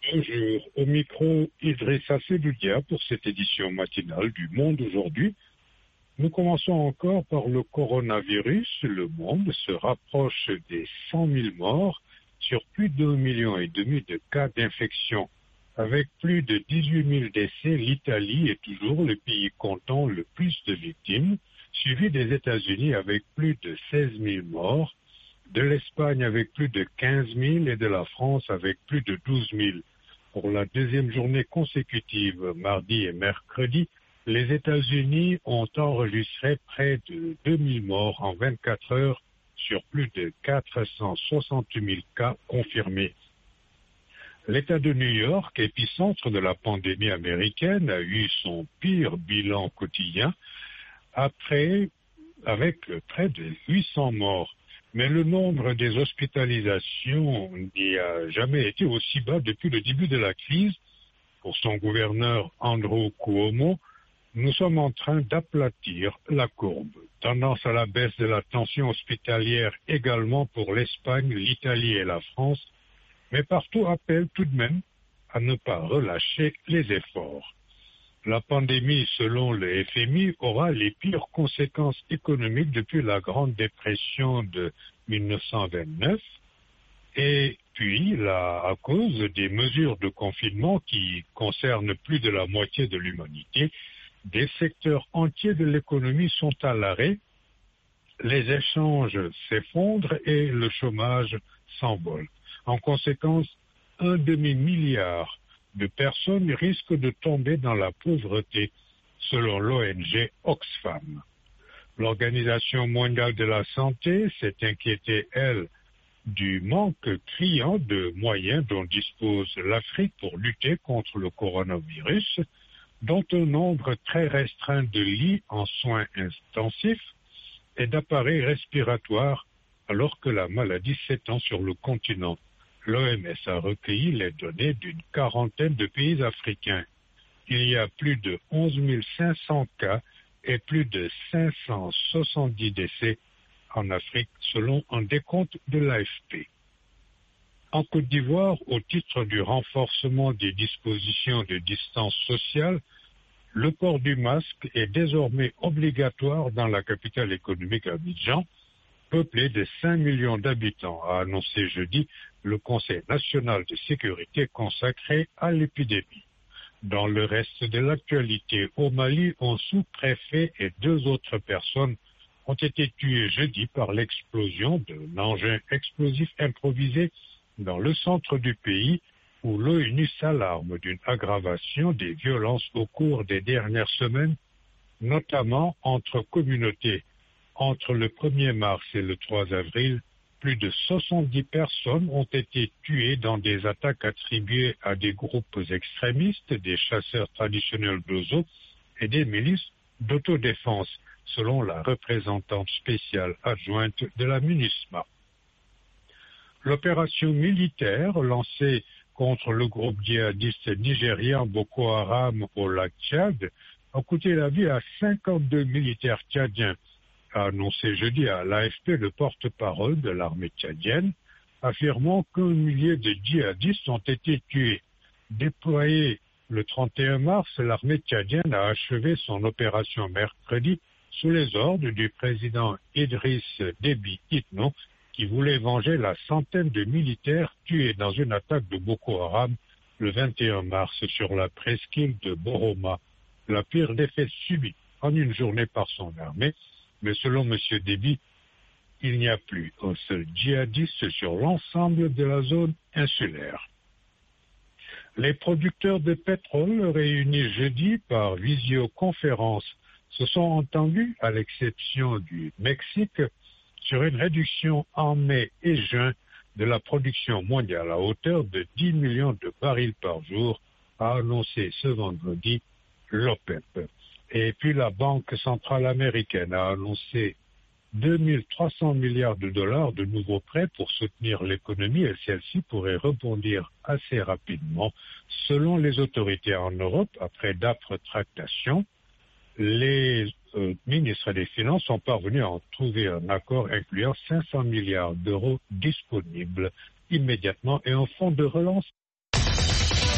Bonjour, au micro Idrissa Seloudia pour cette édition matinale du Monde aujourd'hui. Nous commençons encore par le coronavirus. Le monde se rapproche des 100 000 morts sur plus d'1,5 million de cas d'infection. Avec plus de 18 000 décès, l'Italie est toujours le pays comptant le plus de victimes, suivi des États-Unis avec plus de 16 000 morts, de l'Espagne avec plus de 15 000 et de la France avec plus de 12 000. Pour la deuxième journée consécutive, mardi et mercredi, les États-Unis ont enregistré près de 2 000 morts en 24 heures sur plus de 468 000 cas confirmés. L'État de New York, épicentre de la pandémie américaine, a eu son pire bilan quotidien avec près de 800 morts. Mais le nombre des hospitalisations n'y a jamais été aussi bas depuis le début de la crise. Pour son gouverneur Andrew Cuomo, nous sommes en train d'aplatir la courbe. Tendance à la baisse de la tension hospitalière également pour l'Espagne, l'Italie et la France, mais partout appelle tout de même à ne pas relâcher les efforts. La pandémie, selon le FMI, aura les pires conséquences économiques depuis la Grande Dépression de 1929 et puis à cause des mesures de confinement qui concernent plus de la moitié de l'humanité, des secteurs entiers de l'économie sont à l'arrêt, les échanges s'effondrent et le chômage s'envole. En conséquence, 1 demi-milliard de personnes risquent de tomber dans la pauvreté, selon l'ONG Oxfam. L'Organisation mondiale de la santé s'est inquiétée, elle, du manque criant de moyens dont dispose l'Afrique pour lutter contre le coronavirus, dont un nombre très restreint de lits en soins intensifs et d'appareils respiratoires, alors que la maladie s'étend sur le continent. L'OMS a recueilli les données d'une quarantaine de pays africains. Il y a plus de 11 500 cas et plus de 570 décès en Afrique, selon un décompte de l'AFP. En Côte d'Ivoire, au titre du renforcement des dispositions de distance sociale, le port du masque est désormais obligatoire dans la capitale économique Abidjan, peuplée de 5 millions d'habitants, a annoncé jeudi le Conseil national de sécurité consacré à l'épidémie. Dans le reste de l'actualité, au Mali, un sous-préfet et 2 autres personnes ont été tuées jeudi par l'explosion d'un engin explosif improvisé dans le centre du pays, où l'ONU s'alarme d'une aggravation des violences au cours des dernières semaines, notamment entre communautés. Entre le 1er mars et le 3 avril, plus de 70 personnes ont été tuées dans des attaques attribuées à des groupes extrémistes, des chasseurs traditionnels d'oiseaux et des milices d'autodéfense, selon la représentante spéciale adjointe de la MINUSMA. L'opération militaire lancée contre le groupe djihadiste nigérien Boko Haram au lac Tchad a coûté la vie à 52 militaires tchadiens, a annoncé jeudi à l'AFP le porte-parole de l'armée tchadienne, affirmant qu'1 millier de djihadistes ont été tués. Déployée le 31 mars, l'armée tchadienne a achevé son opération mercredi sous les ordres du président Idriss Déby Itno, qui voulait venger la centaine de militaires tués dans une attaque de Boko Haram le 21 mars sur la presqu'île de Boroma, la pire défaite subie en une journée par son armée. Mais selon M. Déby, il n'y a plus un seul djihadiste sur l'ensemble de la zone insulaire. Les producteurs de pétrole réunis jeudi par visioconférence se sont entendus, à l'exception du Mexique, sur une réduction en mai et juin de la production mondiale à hauteur de 10 millions de barils par jour, a annoncé ce vendredi l'OPEP. Et puis la Banque centrale américaine a annoncé 2 300 milliards de dollars de nouveaux prêts pour soutenir l'économie et celle-ci pourrait rebondir assez rapidement. Selon les autorités en Europe, après d'âpres tractations, les ministres des Finances sont parvenus à en trouver un accord incluant 500 milliards d'euros disponibles immédiatement et un fonds de relance.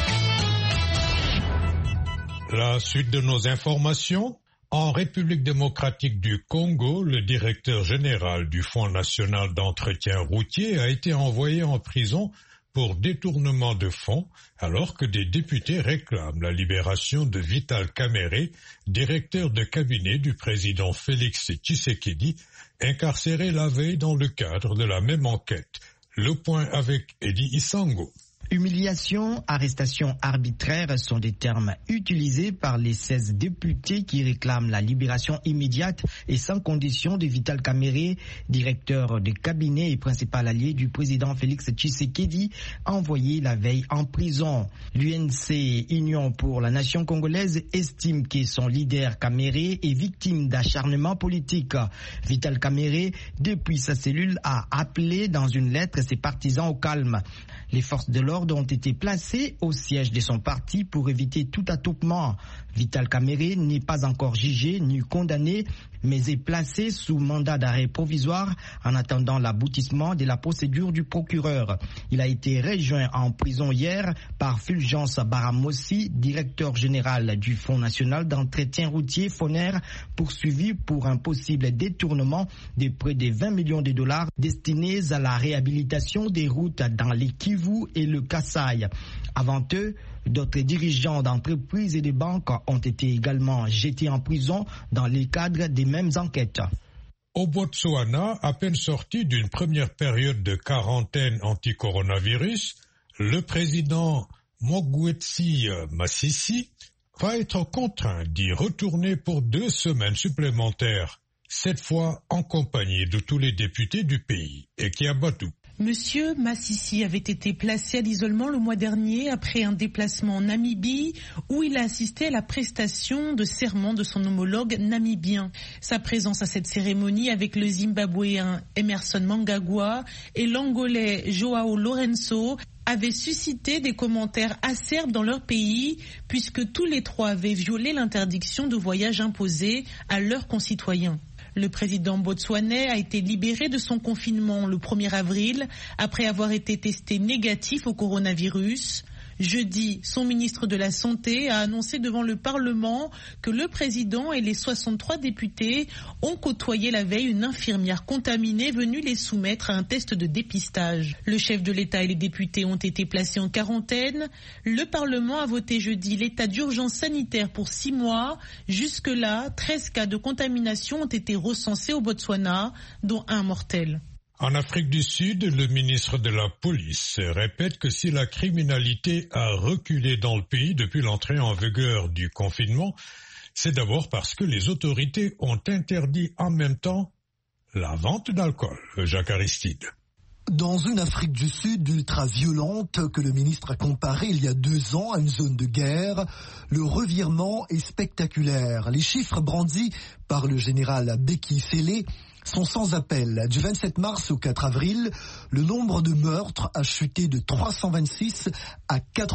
La suite de nos informations. En République démocratique du Congo, le directeur général du Fonds national d'entretien routier a été envoyé en prison pour détournement de fonds, alors que des députés réclament la libération de Vital Kamerhe, directeur de cabinet du président Félix Tshisekedi, incarcéré la veille dans le cadre de la même enquête. Le point avec Eddie Isango. Humiliation, arrestation arbitraire sont des termes utilisés par les 16 députés qui réclament la libération immédiate et sans condition de Vital Kamerhe, directeur de cabinet et principal allié du président Félix Tshisekedi, envoyé la veille en prison. L'UNC, Union pour la nation congolaise, estime que son leader Kamerhe est victime d'acharnement politique. Vital Kamerhe, depuis sa cellule, a appelé dans une lettre ses partisans au calme. Les forces de l'ordre ont été placées au siège de son parti pour éviter tout attroupement. Vital Kamerhe n'est pas encore jugé ni condamné, mais est placé sous mandat d'arrêt provisoire en attendant l'aboutissement de la procédure du procureur. Il a été rejoint en prison hier par Fulgence Baramossi, directeur général du Fonds national d'entretien routier FONER, poursuivi pour un possible détournement de près de 20 millions de dollars destinés à la réhabilitation des routes dans les Kivu et le Kasaï. Avant eux, d'autres dirigeants d'entreprises et de banques ont été également jetés en prison dans le cadre des mêmes enquêtes. Au Botswana, à peine sorti d'une première période de quarantaine anti-coronavirus, le président Mokgweetsi Masisi va être contraint d'y retourner pour 2 semaines supplémentaires, cette fois en compagnie de tous les députés du pays. Ekiabadou. Monsieur Masisi avait été placé à l'isolement le mois dernier après un déplacement en Namibie où il a assisté à la prestation de serment de son homologue namibien. Sa présence à cette cérémonie avec le Zimbabwéen Emerson Mnangagwa et l'Angolais Joao Lourenço avait suscité des commentaires acerbes dans leur pays puisque tous les 3 avaient violé l'interdiction de voyage imposée à leurs concitoyens. Le président botswanais a été libéré de son confinement le 1er avril après avoir été testé négatif au coronavirus. Jeudi, son ministre de la Santé a annoncé devant le Parlement que le président et les 63 députés ont côtoyé la veille une infirmière contaminée venue les soumettre à un test de dépistage. Le chef de l'État et les députés ont été placés en quarantaine. Le Parlement a voté jeudi l'état d'urgence sanitaire pour 6 mois. Jusque-là, 13 cas de contamination ont été recensés au Botswana, dont un mortel. En Afrique du Sud, le ministre de la Police répète que si la criminalité a reculé dans le pays depuis l'entrée en vigueur du confinement, c'est d'abord parce que les autorités ont interdit en même temps la vente d'alcool. Jacques Aristide. Dans une Afrique du Sud ultra-violente que le ministre a comparée il y a 2 ans à une zone de guerre, le revirement est spectaculaire. Les chiffres brandis par le général Beki Sele sont sans appel. Du 27 mars au 4 avril, le nombre de meurtres a chuté de 326 à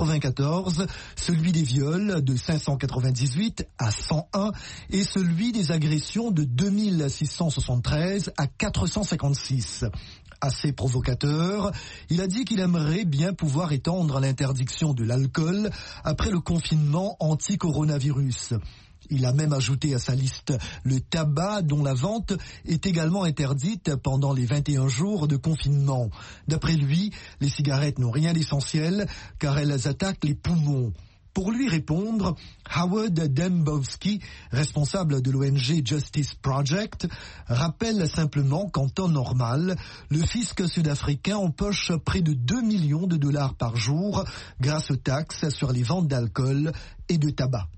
94, celui des viols de 598 à 101 et celui des agressions de 2673 à 456. Assez provocateur, il a dit qu'il aimerait bien pouvoir étendre l'interdiction de l'alcool après le confinement anti-coronavirus. Il a même ajouté à sa liste le tabac dont la vente est également interdite pendant les 21 jours de confinement. D'après lui, les cigarettes n'ont rien d'essentiel car elles attaquent les poumons. Pour lui répondre, Howard Dembowski, responsable de l'ONG Justice Project, rappelle simplement qu'en temps normal, le fisc sud-africain empoche près de 2 millions de dollars par jour grâce aux taxes sur les ventes d'alcool et de tabac.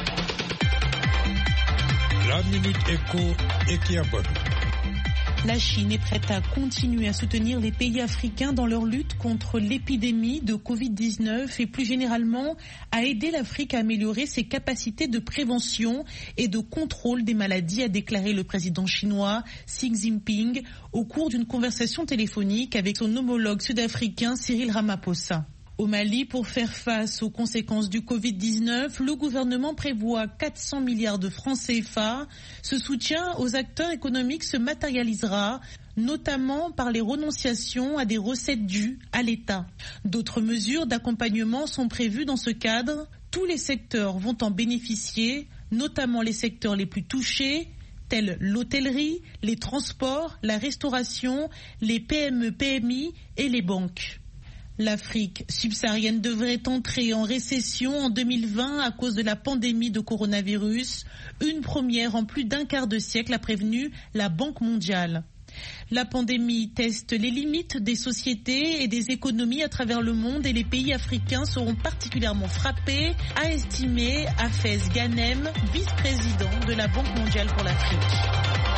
La Minute Éco, Ekiabadou. La Chine est prête à continuer à soutenir les pays africains dans leur lutte contre l'épidémie de Covid-19 et plus généralement à aider l'Afrique à améliorer ses capacités de prévention et de contrôle des maladies, a déclaré le président chinois Xi Jinping au cours d'une conversation téléphonique avec son homologue sud-africain Cyril Ramaphosa. Au Mali, pour faire face aux conséquences du Covid-19, le gouvernement prévoit 400 milliards de francs CFA. Ce soutien aux acteurs économiques se matérialisera notamment par les renonciations à des recettes dues à l'État. D'autres mesures d'accompagnement sont prévues dans ce cadre. Tous les secteurs vont en bénéficier, notamment les secteurs les plus touchés, tels l'hôtellerie, les transports, la restauration, les PME-PMI et les banques. L'Afrique subsaharienne devrait entrer en récession en 2020 à cause de la pandémie de coronavirus, une première en plus d'un quart de siècle, a prévenu la Banque mondiale. La pandémie teste les limites des sociétés et des économies à travers le monde et les pays africains seront particulièrement frappés, a estimé Hafez Ghanem, vice-président de la Banque mondiale pour l'Afrique.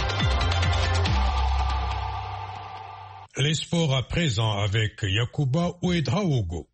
Les sports à présent avec Yacouba Ouedraogo.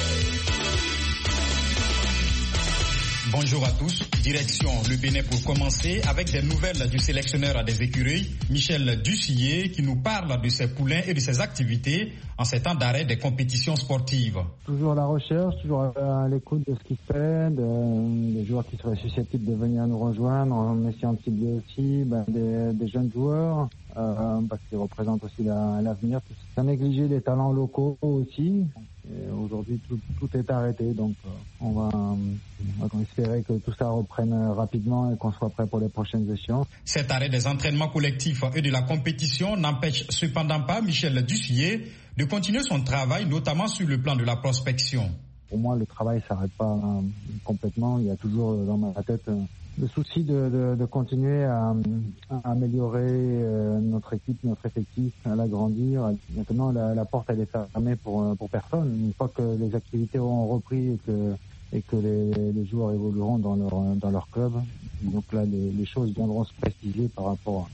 Bonjour à tous. Direction le Bénin pour commencer avec des nouvelles du sélectionneur des écuries, Michel Dussier, qui nous parle de ses poulains et de ses activités en ces temps d'arrêt des compétitions sportives. Toujours à la recherche, toujours à l'écoute de ce qui se fait, des joueurs qui seraient susceptibles de venir nous rejoindre, en essayant de cibler aussi des jeunes joueurs, parce qu'ils représentent aussi l'avenir. Sans négliger les talents locaux aussi. Et aujourd'hui, tout est arrêté, donc on va espérer que tout ça reprenne rapidement et qu'on soit prêt pour les prochaines échéances. Cet arrêt des entraînements collectifs et de la compétition n'empêche cependant pas Michel Dussier de continuer son travail, notamment sur le plan de la prospection. Pour moi, le travail s'arrête pas complètement. Il y a toujours dans ma tête le souci de continuer à améliorer notre équipe, notre effectif, à l'agrandir. Maintenant, la porte elle est fermée pour personne. Une fois que les activités auront repris et que les joueurs évolueront dans leur club, donc là les choses viendront se préciser par rapport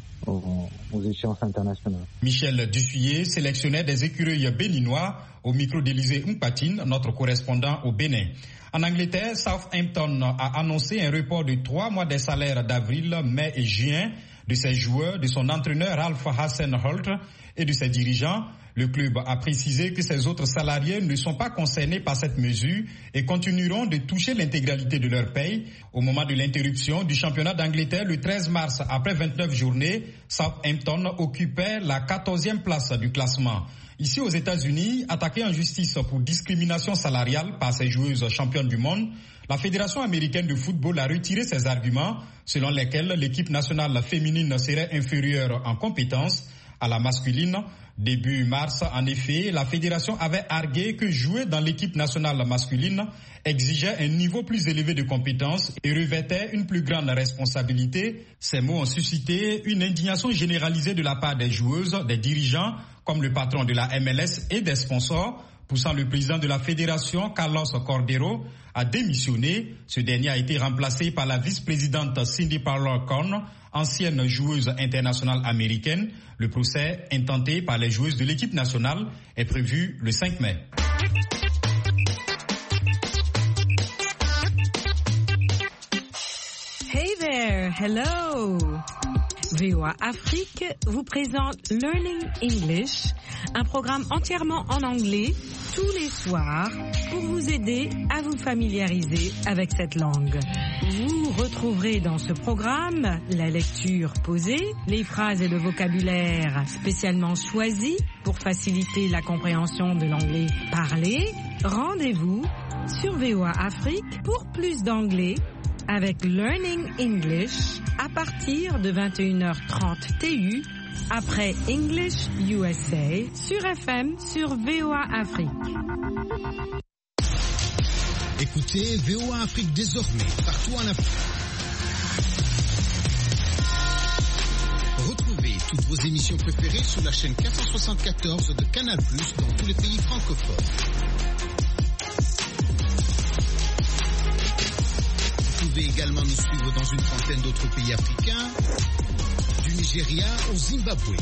aux échéances internationales. Michel Dussier, sélectionneur des écureuils béninois, au micro d'Élysée Mpatine, notre correspondant au Bénin. En Angleterre, Southampton a annoncé un report de 3 mois des salaires d'avril, mai et juin de ses joueurs, de son entraîneur Ralph Hasenholt et de ses dirigeants. Le club a précisé que ses autres salariés ne sont pas concernés par cette mesure et continueront de toucher l'intégralité de leur paye. Au moment de l'interruption du championnat d'Angleterre le 13 mars, après 29 journées, Southampton occupait la 14e place du classement. Ici aux États-Unis, attaquée en justice pour discrimination salariale par ses joueuses championnes du monde, la Fédération américaine de football a retiré ses arguments selon lesquels l'équipe nationale féminine serait inférieure en compétences à la masculine. Début mars, en effet, la fédération avait argué que jouer dans l'équipe nationale masculine exigeait un niveau plus élevé de compétences et revêtait une plus grande responsabilité. Ces mots ont suscité une indignation généralisée de la part des joueuses, des dirigeants, comme le patron de la MLS et des sponsors, poussant le président de la fédération, Carlos Cordero, à démissionner. Ce dernier a été remplacé par la vice-présidente Cindy Parlour-Corn, ancienne joueuse internationale américaine. Le procès intenté par les joueuses de l'équipe nationale est prévu le 5 mai. Hey there, hello! VOA Afrique vous présente Learning English, un programme entièrement en anglais tous les soirs pour vous aider à vous familiariser avec cette langue. Vous retrouverez dans ce programme la lecture posée, les phrases et le vocabulaire spécialement choisis pour faciliter la compréhension de l'anglais parlé. Rendez-vous sur VOA Afrique pour plus d'anglais avec Learning English à partir de 21h30 TU après English USA sur FM sur VOA Afrique. Écoutez VOA Afrique désormais partout en Afrique. Retrouvez toutes vos émissions préférées sur la chaîne 474 de Canal+ dans tous les pays francophones. Vous pouvez également nous suivre dans une trentaine d'autres pays africains, du Nigeria au Zimbabwe,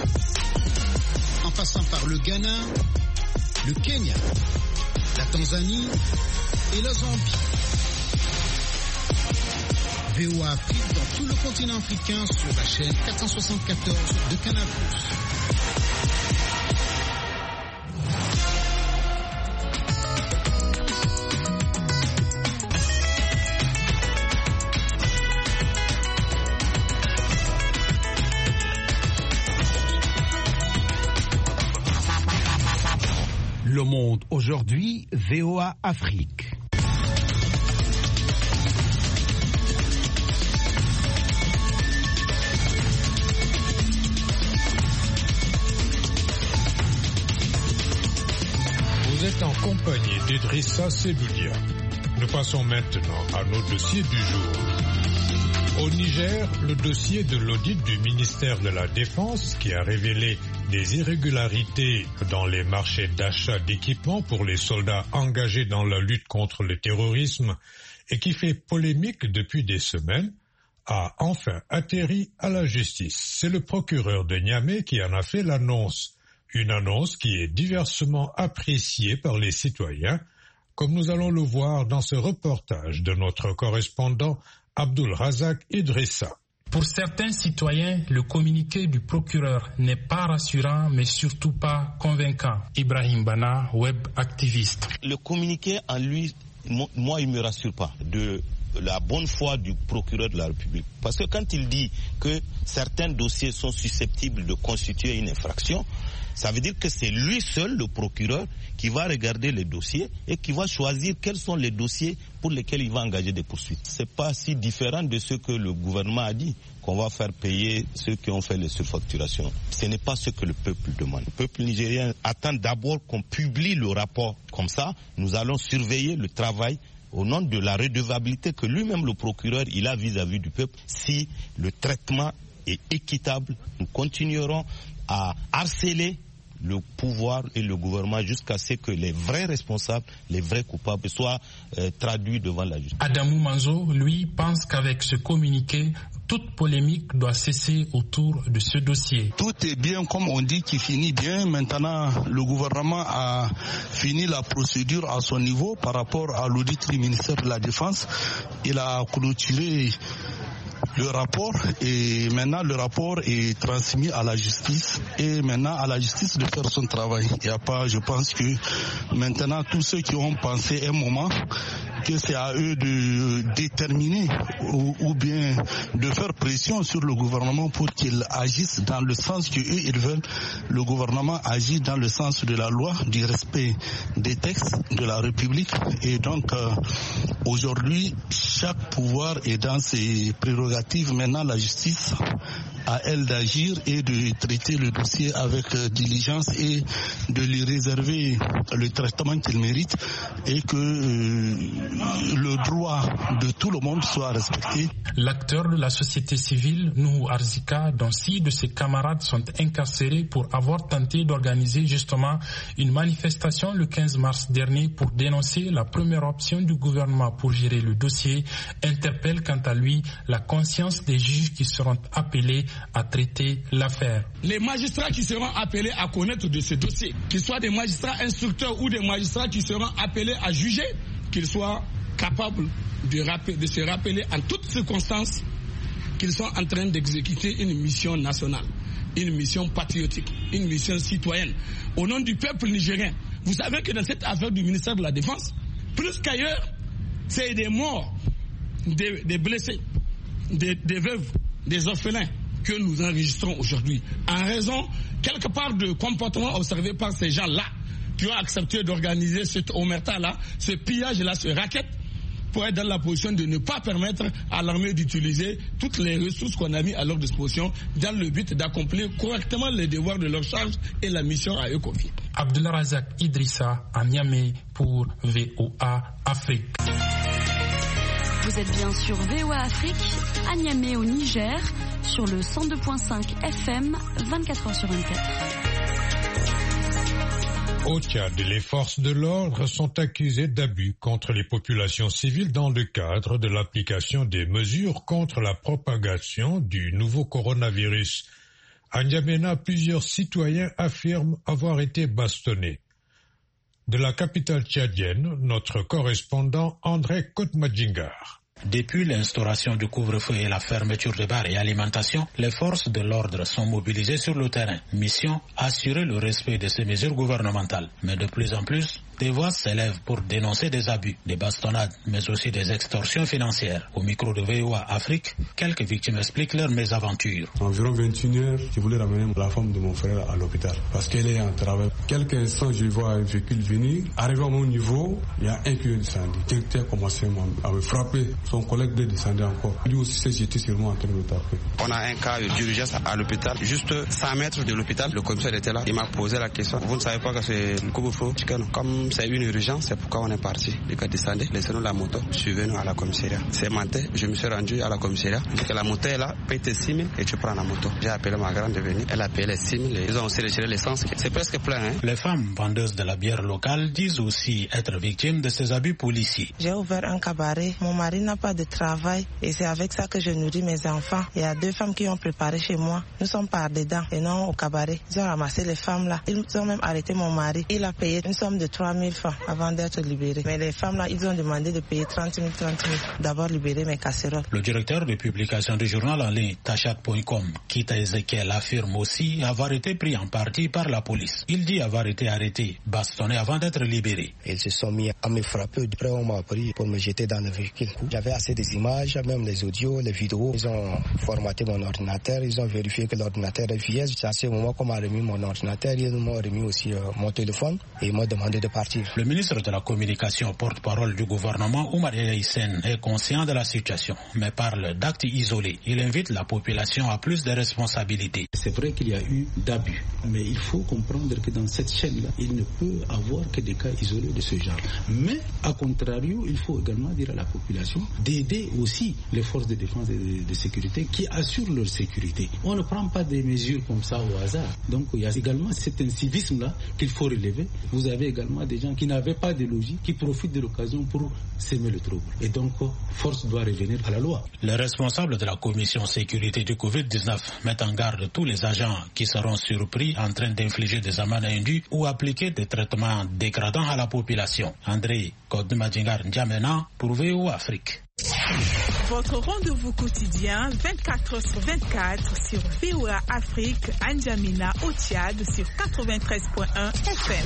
en passant par le Ghana, le Kenya, la Tanzanie et la Zambie. VOA Afrique dans tout le continent africain sur la chaîne 474 de Canal+. Le monde aujourd'hui, VOA Afrique. d'Idrissa Sedoudia. Nous passons maintenant à nos dossiers du jour. Au Niger, le dossier de l'audit du ministère de la Défense qui a révélé des irrégularités dans les marchés d'achat d'équipements pour les soldats engagés dans la lutte contre le terrorisme et qui fait polémique depuis des semaines, a enfin atterri à la justice. C'est le procureur de Niamey qui en a fait l'annonce. Une annonce qui est diversement appréciée par les citoyens, comme nous allons le voir dans ce reportage de notre correspondant Abdul Razak Idrissa. Pour certains citoyens, le communiqué du procureur n'est pas rassurant, mais surtout pas convaincant. Ibrahim Bana, web activiste. Le communiqué en lui, moi, il ne me rassure pas de la bonne foi du procureur de la République. Parce que quand il dit que certains dossiers sont susceptibles de constituer une infraction, ça veut dire que c'est lui seul, le procureur, qui va regarder les dossiers et qui va choisir quels sont les dossiers pour lesquels il va engager des poursuites. C'est pas si différent de ce que le gouvernement a dit, qu'on va faire payer ceux qui ont fait les surfacturations. Ce n'est pas ce que le peuple demande. Le peuple nigérien attend d'abord qu'on publie le rapport. Comme ça, nous allons surveiller le travail au nom de la redevabilité que lui-même, le procureur, il a vis-à-vis du peuple. Si le traitement est équitable, nous continuerons à harceler le pouvoir et le gouvernement jusqu'à ce que les vrais responsables, les vrais coupables soient traduits devant la justice. Adamou Manzo, lui, pense qu'avec ce communiqué, toute polémique doit cesser autour de ce dossier. Tout est bien comme on dit qui finit bien. Maintenant, le gouvernement a fini la procédure à son niveau par rapport à l'audit du ministère de la Défense. Il a clôturé le rapport et maintenant le rapport est transmis à la justice et maintenant à la justice de faire son travail. Il y a pas, je pense que maintenant tous ceux qui ont pensé un moment que c'est à eux de déterminer ou bien de faire pression sur le gouvernement pour qu'il agisse dans le sens que eux ils veulent. Le gouvernement agit dans le sens de la loi, du respect des textes de la République et donc aujourd'hui chaque pouvoir est dans ses prérogatives. Maintenant la justice à elle d'agir et de traiter le dossier avec diligence et de lui réserver le traitement qu'il mérite et que le droit de tout le monde soit respecté. L'acteur de la société civile, Nuhu Arzika, dont 6 de ses camarades sont incarcérés pour avoir tenté d'organiser justement une manifestation le 15 mars dernier pour dénoncer la première option du gouvernement pour gérer le dossier, interpelle quant à lui la conscience des juges qui seront appelés à traiter l'affaire. Les magistrats qui seront appelés à connaître de ce dossier, qu'ils soient des magistrats instructeurs ou des magistrats qui seront appelés à juger, qu'ils soient capables de se rappeler en toutes circonstances qu'ils sont en train d'exécuter une mission nationale, une mission patriotique, une mission citoyenne, au nom du peuple nigérien. Vous savez que dans cette affaire du ministère de la Défense, plus qu'ailleurs, c'est des morts, des blessés, des veuves, des orphelins que nous enregistrons aujourd'hui, en raison, quelque part, de comportements observés par ces gens-là, qui ont accepté d'organiser cette omerta-là, ce pillage-là, ce racket, pour être dans la position de ne pas permettre à l'armée d'utiliser toutes les ressources qu'on a mis à leur disposition dans le but d'accomplir correctement les devoirs de leur charge et la mission à eux confiée. Abdul Razak Idrissa à Niamey pour VOA Afrique. Vous êtes bien sur VOA Afrique, à Niamey au Niger, sur le 102.5 FM, 24h sur 24. Au Tchad, les forces de l'ordre sont accusées d'abus contre les populations civiles dans le cadre de l'application des mesures contre la propagation du nouveau coronavirus. À N'Djamena, plusieurs citoyens affirment avoir été bastonnés. De la capitale tchadienne, notre correspondant André Kotmadjingar. Depuis l'instauration du couvre-feu et la fermeture des bars et alimentations, les forces de l'ordre sont mobilisées sur le terrain. Mission, assurer le respect de ces mesures gouvernementales. Mais de plus en plus, des voix s'élèvent pour dénoncer des abus, des bastonnades, mais aussi des extorsions financières. Au micro de VOA Afrique, quelques victimes expliquent leur mésaventure. Environ 21h, je voulais ramener la femme de mon frère à l'hôpital parce qu'elle est en travail. Quelques instants, je vois un véhicule venir. Arrivé à mon niveau, il y a un qui est descendu. Quelqu'un a commencé à me frapper son collègue descendait encore. Lui aussi s'est jeté sur moi en train de taper. On a un cas d'urgence à l'hôpital, juste 100 mètres de l'hôpital, le commissaire était là, il m'a posé la question, vous ne savez pas que c'est le couvre-feu? Comme c'est une urgence, c'est pourquoi on est parti. Le gars descendait, laissez-nous la moto, suivez-nous à la commissariat. C'est menté, je me suis rendu à la commissariat, il dit que la moto est là, paye tes 6 000 et tu prends la moto. J'ai appelé ma grande venue, elle a payé les 6 000, ils ont aussi retiré l'essence, c'est presque plein. Les femmes vendeuses de la bière locale disent aussi être victimes de ces abus policiers. J'ai ouvert un cabaret, mon mari n'a pas de travail et c'est avec ça que je nourris mes enfants. Il y a 2 femmes qui ont préparé chez moi, nous sommes par dedans et non au cabaret. Ils ont ramassé les femmes là, ils ont même arrêté mon mari. Il a payé une somme de 3 000 francs avant d'être libéré. Mais les femmes là, ils ont demandé de payer 30 000. D'abord libérer mes casseroles. Le directeur de publication du journal en ligne Tachat.com, Kita Ezekiel, affirme aussi avoir été pris en partie par la police. Il dit avoir été arrêté, bastonné avant d'être libéré. Ils se sont mis à me frapper. Après, on m'a pris pour me jeter dans le véhicule. J'avais assez des images, même les audios, les vidéos. Ils ont formaté mon ordinateur. Ils ont vérifié que l'ordinateur est vierge. C'est à ce moment qu'on m'a remis mon ordinateur. Ils m'ont remis aussi mon téléphone et ils m'ont demandé de partir. Le ministre de la Communication, porte-parole du gouvernement, Oumar Yaïsen, est conscient de la situation, mais parle d'actes isolés. Il invite la population à plus de responsabilités. C'est vrai qu'il y a eu d'abus, mais il faut comprendre que dans cette chaîne-là, il ne peut avoir que des cas isolés de ce genre. Mais, à contrario, il faut également dire à la population d'aider aussi les forces de défense et de sécurité qui assurent leur sécurité. On ne prend pas des mesures comme ça au hasard. Donc, il y a également cet incivisme-là qu'il faut relever. Vous avez également des gens qui n'avaient pas de logis, qui profitent de l'occasion pour s'aimer le trouble. Et donc, force doit revenir à la loi. Les responsables de la commission sécurité du Covid-19 mettent en garde tous les agents qui seront surpris en train d'infliger des amendes indues ou appliquer des traitements dégradants à la population. André Kodmadjingar N'Djamena pour VOA Afrique. Votre rendez-vous quotidien 24h/24 sur VOA Afrique, N'Djamena au Tchad sur 93.1 FM.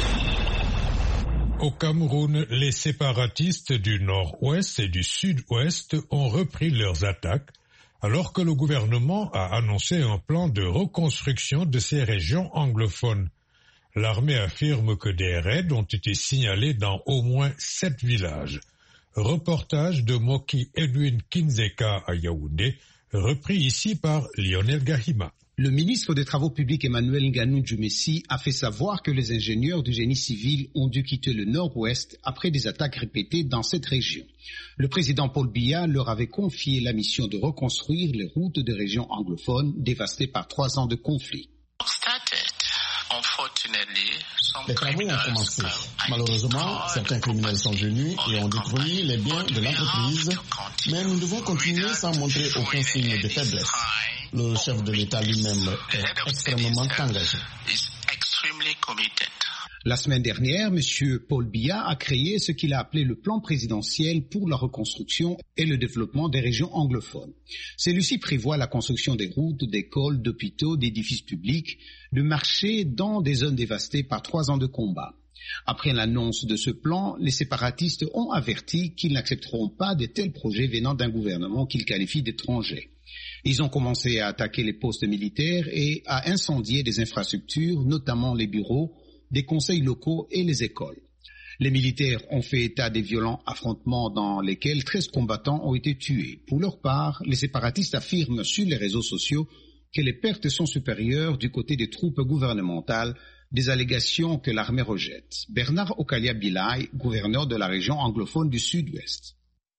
Au Cameroun, les séparatistes du nord-ouest et du sud-ouest ont repris leurs attaques alors que le gouvernement a annoncé un plan de reconstruction de ces régions anglophones. L'armée affirme que des raids ont été signalés dans au moins 7 villages. Reportage de Moki Edwin Kinzeka à Yaoundé, repris ici par Lionel Gahima. Le ministre des Travaux publics Emmanuel Nganou Djoumessi a fait savoir que les ingénieurs du génie civil ont dû quitter le nord-ouest après des attaques répétées dans cette région. Le président Paul Biya leur avait confié la mission de reconstruire les routes des régions anglophones dévastées par 3 ans de conflit. Les travaux ont commencé. Malheureusement, certains criminels sont venus et ont détruit les biens de l'entreprise, mais nous devons continuer sans montrer aucun signe de faiblesse. Le chef de l'État lui-même est extrêmement engagé. La semaine dernière, M. Paul Biya a créé ce qu'il a appelé le plan présidentiel pour la reconstruction et le développement des régions anglophones. Celui-ci prévoit la construction des routes, d'écoles, d'hôpitaux, d'édifices publics, de marchés dans des zones dévastées par 3 ans de combat. Après l'annonce de ce plan, les séparatistes ont averti qu'ils n'accepteront pas de tels projets venant d'un gouvernement qu'ils qualifient d'étranger. Ils ont commencé à attaquer les postes militaires et à incendier des infrastructures, notamment les bureaux, des conseils locaux et les écoles. Les militaires ont fait état des violents affrontements dans lesquels 13 combattants ont été tués. Pour leur part, les séparatistes affirment sur les réseaux sociaux que les pertes sont supérieures du côté des troupes gouvernementales, des allégations que l'armée rejette. Bernard Okalia Bilay, gouverneur de la région anglophone du Sud-Ouest.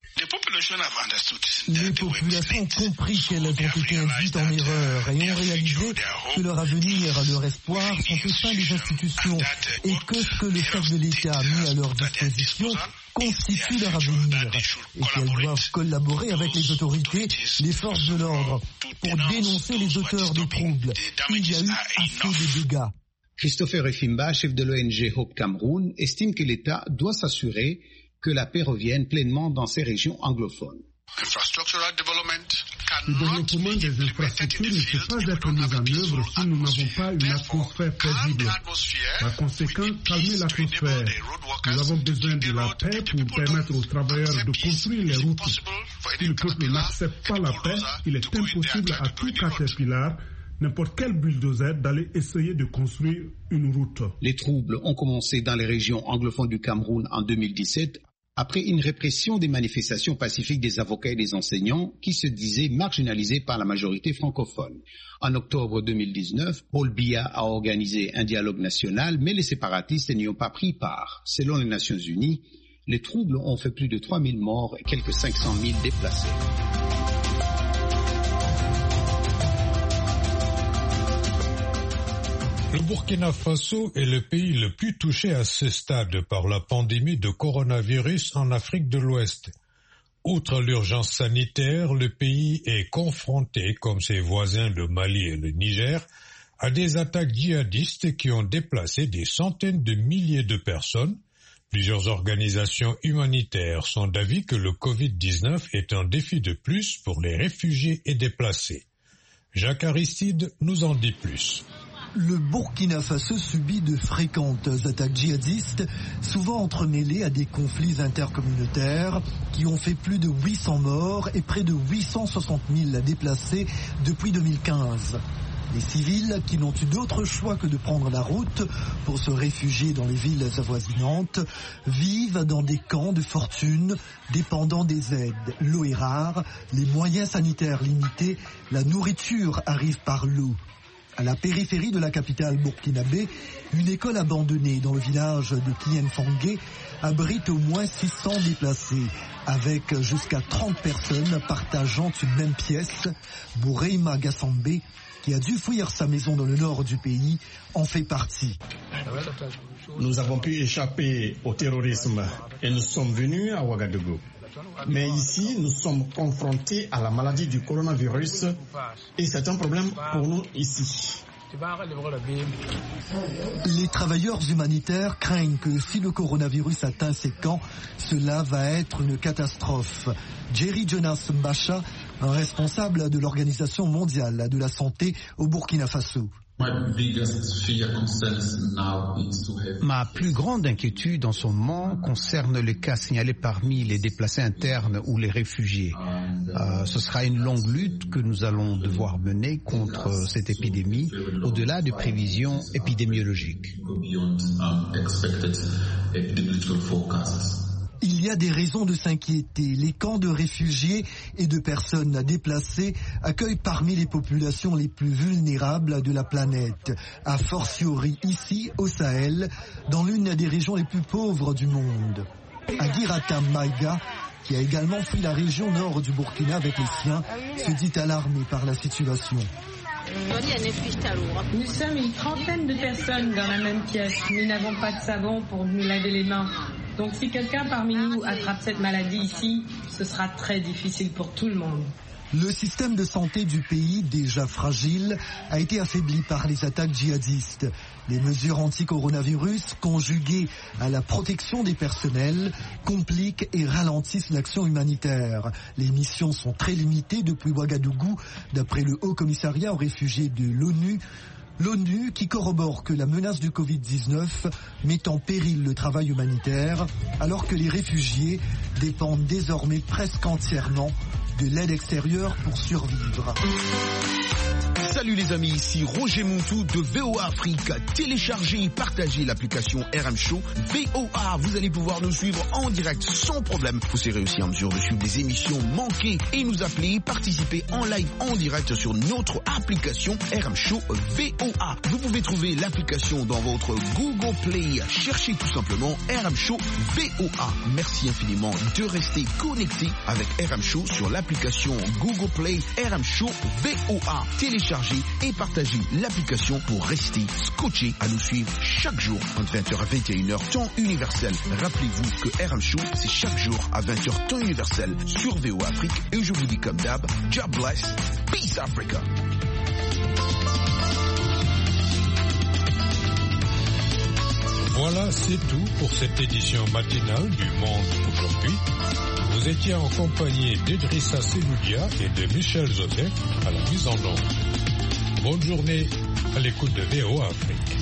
Les populations ont compris qu'elles ont été induites en erreur et ont réalisé que leur avenir, leur espoir sont au sein des institutions et que ce que le chef de l'État a mis à leur disposition constitue leur avenir et qu'elles doivent collaborer avec les autorités, les forces de l'ordre pour dénoncer les auteurs des troubles. Il y a eu assez de dégâts. Christopher Efimba, chef de l'ONG Hope Cameroun, estime que l'État doit s'assurer que la paix revienne pleinement dans ces régions anglophones. Le développement des infrastructures ne peut pas être mis en œuvre si nous n'avons pas une atmosphère paisible. Par conséquent, calmer l'atmosphère. Nous avons besoin de la paix pour permettre aux travailleurs de construire les routes. Si le peuple n'accepte pas la paix, il est impossible à tout caterpillar, n'importe quel bulldozer, d'aller essayer de construire une route. Les troubles ont commencé dans les régions anglophones du Cameroun en 2017 après une répression des manifestations pacifiques des avocats et des enseignants qui se disaient marginalisés par la majorité francophone. En octobre 2019, Paul Biya a organisé un dialogue national, mais les séparatistes n'y ont pas pris part. Selon les Nations Unies, les troubles ont fait plus de 3000 morts et quelques 500 000 déplacés. Le Burkina Faso est le pays le plus touché à ce stade par la pandémie de coronavirus en Afrique de l'Ouest. Outre l'urgence sanitaire, le pays est confronté, comme ses voisins le Mali et le Niger, à des attaques djihadistes qui ont déplacé des centaines de milliers de personnes. Plusieurs organisations humanitaires sont d'avis que le Covid-19 est un défi de plus pour les réfugiés et déplacés. Jacques Aristide nous en dit plus. Le Burkina Faso subit de fréquentes attaques djihadistes, souvent entremêlées à des conflits intercommunautaires qui ont fait plus de 800 morts et près de 860 000 déplacés depuis 2015. Les civils, qui n'ont eu d'autre choix que de prendre la route pour se réfugier dans les villes avoisinantes, vivent dans des camps de fortune dépendant des aides. L'eau est rare, les moyens sanitaires limités, la nourriture arrive par l'eau. À la périphérie de la capitale burkinabé, une école abandonnée dans le village de Kienfangé abrite au moins 600 déplacés, avec jusqu'à 30 personnes partageant une même pièce. Boureima Gassambé, qui a dû fuir sa maison dans le nord du pays, en fait partie. Nous avons pu échapper au terrorisme et nous sommes venus à Ouagadougou. Mais ici, nous sommes confrontés à la maladie du coronavirus et c'est un problème pour nous ici. Les travailleurs humanitaires craignent que si le coronavirus atteint ces camps, cela va être une catastrophe. Jerry Jonas Mbacha, un responsable de l'Organisation mondiale de la santé au Burkina Faso. Ma plus grande inquiétude en ce moment concerne les cas signalés parmi les déplacés internes ou les réfugiés. Ce sera une longue lutte que nous allons devoir mener contre cette épidémie, au-delà des prévisions épidémiologiques. Il y a des raisons de s'inquiéter. Les camps de réfugiés et de personnes déplacées accueillent parmi les populations les plus vulnérables de la planète, a fortiori ici au Sahel, dans l'une des régions les plus pauvres du monde. Agirata Maïga, qui a également fui la région nord du Burkina avec les siens, se dit alarmé par la situation. Nous sommes une trentaine de personnes dans la même pièce. Nous n'avons pas de savon pour nous laver les mains. Donc si quelqu'un parmi nous attrape cette maladie ici, ce sera très difficile pour tout le monde. Le système de santé du pays, déjà fragile, a été affaibli par les attaques djihadistes. Les mesures anti-coronavirus, conjuguées à la protection des personnels, compliquent et ralentissent l'action humanitaire. Les missions sont très limitées depuis Ouagadougou, d'après le Haut Commissariat aux réfugiés de l'ONU. L'ONU qui corrobore que la menace du Covid-19 met en péril le travail humanitaire, alors que les réfugiés dépendent désormais presque entièrement de l'aide extérieure pour survivre. Salut les amis, ici Roger Montou de VOA Afrique. Téléchargez et partagez l'application RM Show VOA. Vous allez pouvoir nous suivre en direct sans problème. Vous serez aussi en mesure de suivre des émissions manquées et nous appeler, participer en live en direct sur notre application RM Show VOA. Vous pouvez trouver l'application dans votre Google Play. Cherchez tout simplement RM Show VOA. Merci infiniment de rester connecté avec RM Show sur l'application Google Play RM Show VOA. Téléchargez et partagez l'application pour rester scotché à nous suivre chaque jour entre 20h à 21h temps universel. Rappelez-vous que RM Show c'est chaque jour à 20h temps universel sur VOA Afrique et je vous dis comme d'hab, God bless, peace Africa. Voilà, c'est tout pour cette édition matinale du Monde aujourd'hui. Vous étiez en compagnie d'Idrissa Seloudia et de Michel Joseph à la mise en onde. Bonne journée à l'écoute de VOA Afrique.